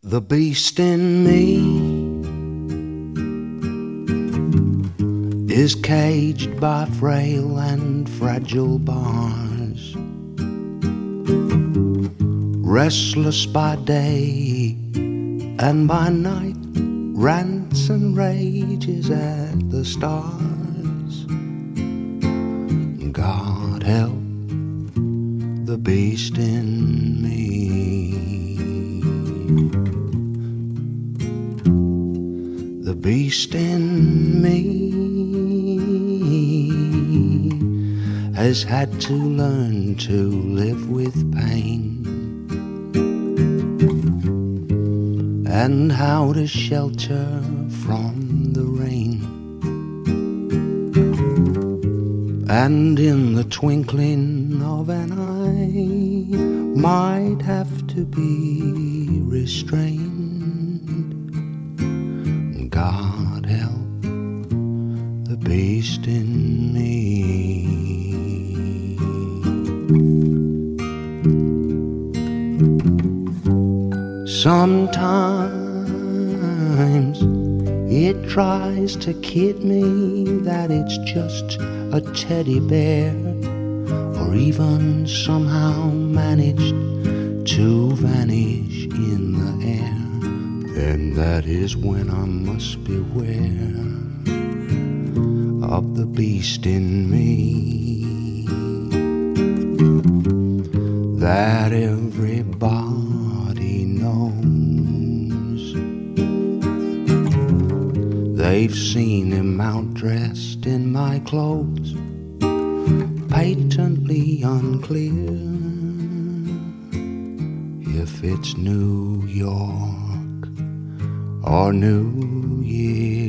The beast in me is caged by frail and fragile bars, restless by day and by night, rants and rages at the stars. God help the beast in me. The beast in me has had to learn to live with pain, and how to shelter from the rain. And in the twinkling of an eye might have to be restrained. God help the beast in me. Sometimes it tries to kid me that it's just a teddy bear, or even somehow managed to vanish in the air. Then that is when I must beware of the beast in me, that everybody knows. They've seen him out-dressed in my clothes, patently unclear if it's New York or New Year.